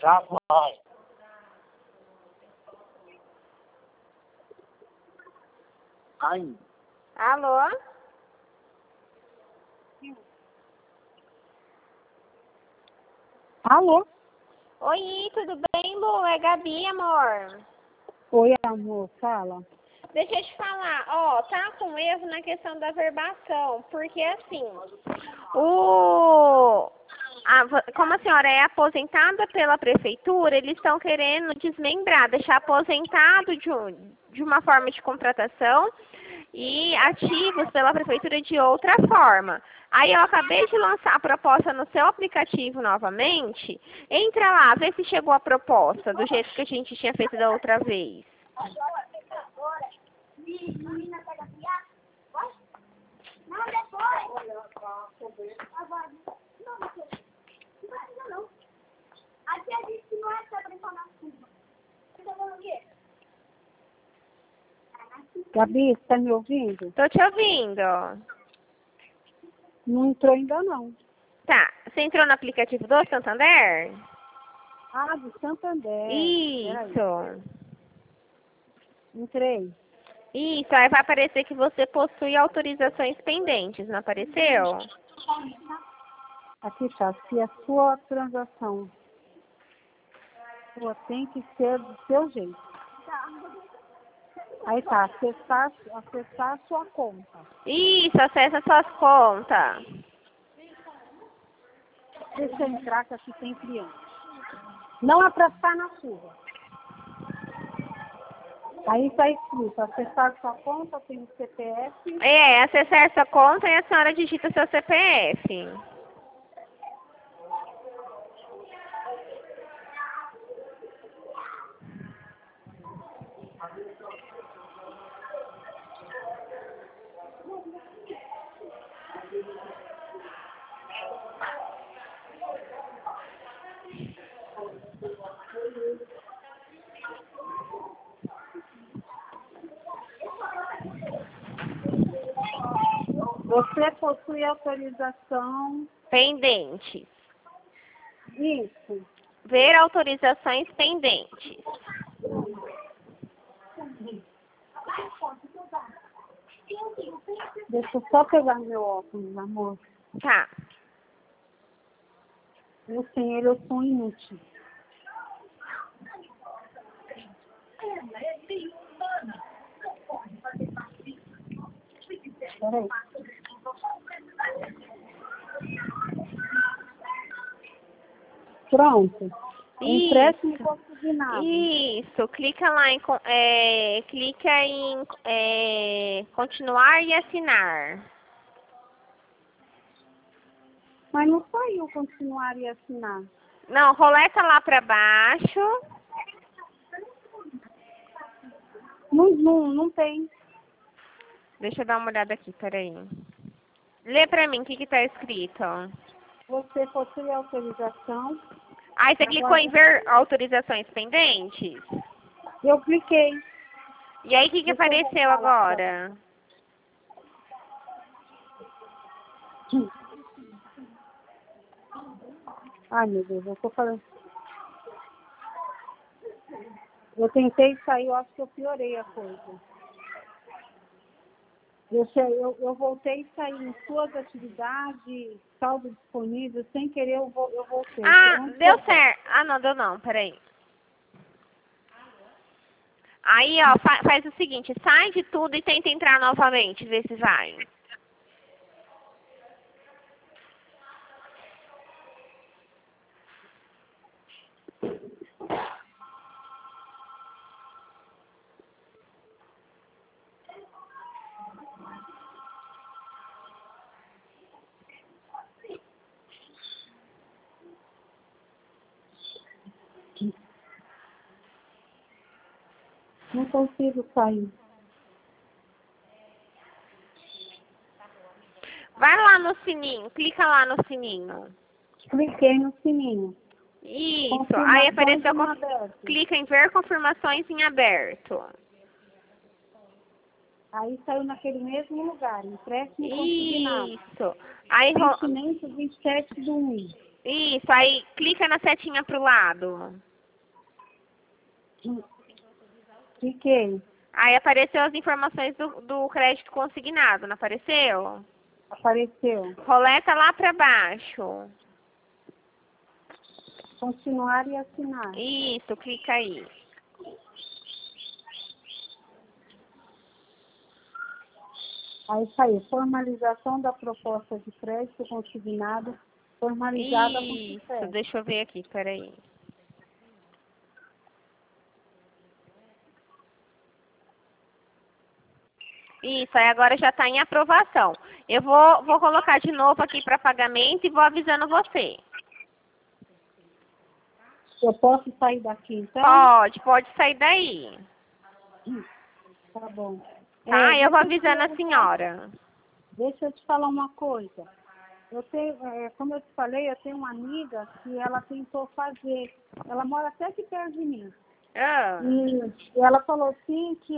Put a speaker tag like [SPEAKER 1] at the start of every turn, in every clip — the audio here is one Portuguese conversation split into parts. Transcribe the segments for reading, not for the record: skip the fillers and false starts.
[SPEAKER 1] Já vai. Ai.
[SPEAKER 2] Alô?
[SPEAKER 3] Alô?
[SPEAKER 2] Oi, tudo bem, Lu? É Gabi, amor.
[SPEAKER 3] Oi, amor, fala.
[SPEAKER 2] Deixa eu te falar, ó, tá com erro na questão da verbação, porque assim, como a senhora é aposentada pela prefeitura, eles estão querendo desmembrar, deixar aposentado de uma forma de contratação e ativos pela prefeitura de outra forma. Aí eu acabei de lançar a proposta no seu aplicativo novamente. Entra lá, vê se chegou a proposta, do jeito que a gente tinha feito da outra vez.
[SPEAKER 4] Aqui a gente não é pra brincar na chuva. Você tá falando o quê?
[SPEAKER 3] Gabi, você tá me ouvindo?
[SPEAKER 2] Tô te ouvindo.
[SPEAKER 3] Não entrou ainda não.
[SPEAKER 2] Tá, você entrou no aplicativo do Santander?
[SPEAKER 3] Ah, do Santander.
[SPEAKER 2] Isso.
[SPEAKER 3] Entrei.
[SPEAKER 2] Isso, aí vai aparecer que você possui autorizações pendentes, não apareceu?
[SPEAKER 3] Aqui tá, se a sua transação tem que ser do seu jeito. Aí tá, acessar a sua conta.
[SPEAKER 2] Isso, acessa suas contas.
[SPEAKER 3] Deixa eu entrar que aqui tem cliente. Não é pra ficar na chuva. Aí tá escrito, acessar sua conta, tem o CPF.
[SPEAKER 2] É, acessar sua conta e a senhora digita seu CPF.
[SPEAKER 3] Você possui autorização.
[SPEAKER 2] Pendentes.
[SPEAKER 3] Isso.
[SPEAKER 2] Ver autorizações pendentes.
[SPEAKER 3] Deixa eu só pegar meu óculos, amor.
[SPEAKER 2] Tá.
[SPEAKER 3] Eu sem ele eu sou inútil. Peraí. Pronto. Empréstimo consignado.
[SPEAKER 2] Isso, clica lá em continuar e assinar.
[SPEAKER 3] Mas não saiu continuar e assinar.
[SPEAKER 2] Não, roleta lá pra baixo.
[SPEAKER 3] Não tem.
[SPEAKER 2] Deixa eu dar uma olhada aqui, peraí. Lê pra mim o que tá escrito.
[SPEAKER 3] Você possui autorização.
[SPEAKER 2] Aí você clicou em ver autorizações pendentes?
[SPEAKER 3] Eu cliquei.
[SPEAKER 2] E aí o que apareceu agora?
[SPEAKER 3] Ai, meu Deus, eu tô falando. Eu tentei sair, eu acho que eu piorei a coisa. Eu voltei e saí em suas atividades, saldo disponível, sem querer eu voltei.
[SPEAKER 2] Ah, deu certo. Ah, não, deu não, peraí. Aí, ó, faz o seguinte, sai de tudo e tenta entrar novamente, vê se vai.
[SPEAKER 3] Não consigo sair.
[SPEAKER 2] Vai lá no sininho, clica lá no sininho.
[SPEAKER 3] Cliquei no sininho.
[SPEAKER 2] Isso, aí apareceu, clica em ver confirmações em aberto.
[SPEAKER 3] Aí saiu naquele mesmo lugar, empréstimo consignado.
[SPEAKER 2] Isso. Aí,
[SPEAKER 3] Vencimento 27/1.
[SPEAKER 2] Isso, aí clica na setinha pro lado.
[SPEAKER 3] Cliquei.
[SPEAKER 2] Aí apareceu as informações do crédito consignado, não apareceu?
[SPEAKER 3] Apareceu.
[SPEAKER 2] Roleta lá pra baixo.
[SPEAKER 3] Continuar e assinar.
[SPEAKER 2] Isso, clica aí.
[SPEAKER 3] Aí saiu, formalização da proposta de crédito consignado, formalizada com
[SPEAKER 2] Isso,
[SPEAKER 3] sucesso.
[SPEAKER 2] deixa eu ver aqui, peraí. Isso, aí agora já está em aprovação. Eu vou colocar de novo aqui para pagamento e vou avisando você.
[SPEAKER 3] Eu posso sair daqui, então?
[SPEAKER 2] Pode sair daí.
[SPEAKER 3] Tá bom.
[SPEAKER 2] Tá? Eu vou
[SPEAKER 3] deixa
[SPEAKER 2] avisando a senhora.
[SPEAKER 3] Deixa eu te falar uma coisa. Eu tenho, como eu te falei, eu tenho uma amiga que ela tentou fazer. Ela mora até aqui perto de mim.
[SPEAKER 2] Ah,
[SPEAKER 3] E ela falou assim que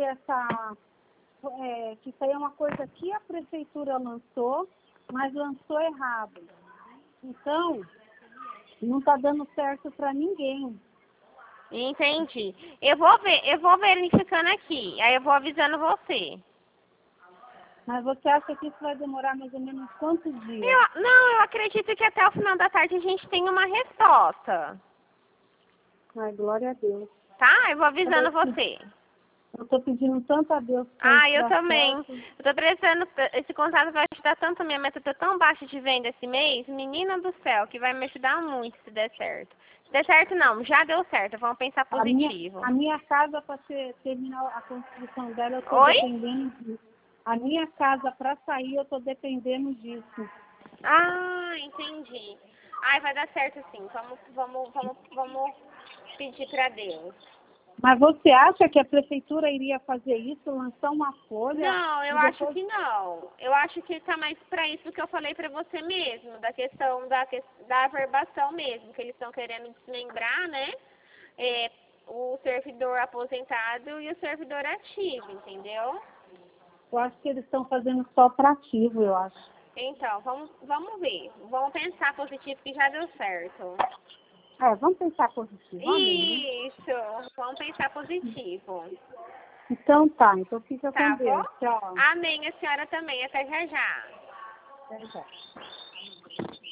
[SPEAKER 3] que isso aí é uma coisa que a prefeitura lançou, mas lançou errado. Então, não está dando certo para ninguém.
[SPEAKER 2] entendi. Eu vou verificando aqui. Aí eu vou avisando você.
[SPEAKER 3] Mas você acha que isso vai demorar mais ou menos quantos dias?
[SPEAKER 2] Eu acredito que até o final da tarde a gente tem uma resposta.
[SPEAKER 3] Ai, glória a Deus.
[SPEAKER 2] Tá? Eu vou avisando você.
[SPEAKER 3] Eu estou pedindo tanto a Deus para isso
[SPEAKER 2] Eu
[SPEAKER 3] dar
[SPEAKER 2] também.
[SPEAKER 3] certo.
[SPEAKER 2] Eu tô precisando, esse contrato vai ajudar tanto, minha meta tá tão baixa de venda esse mês, menina do céu, que vai me ajudar muito se der certo. Se der certo não, já deu certo, vamos pensar positivo.
[SPEAKER 3] A minha casa, para terminar a construção dela, eu estou
[SPEAKER 2] Oi?
[SPEAKER 3] dependendo disso. A minha casa, para sair, eu estou dependendo disso.
[SPEAKER 2] Entendi. Ai, vai dar certo sim. Vamos pedir pra Deus.
[SPEAKER 3] Mas você acha que a prefeitura iria fazer isso, lançar uma folha?
[SPEAKER 2] Não, eu acho que não. Eu acho que tá mais pra isso que eu falei pra você mesmo, da questão da averbação mesmo, que eles estão querendo desmembrar, né? O servidor aposentado e o servidor ativo, entendeu?
[SPEAKER 3] Eu acho que eles estão fazendo só para ativo, eu acho.
[SPEAKER 2] Então, vamos ver. Vamos pensar positivo que já deu certo.
[SPEAKER 3] Vamos pensar positivo. Amém, né?
[SPEAKER 2] Isso, vamos pensar positivo.
[SPEAKER 3] Então tá, então fica
[SPEAKER 2] Tá
[SPEAKER 3] com Deus.
[SPEAKER 2] bom?
[SPEAKER 3] Tchau.
[SPEAKER 2] Amém, a senhora também. Até já já.
[SPEAKER 3] Até já.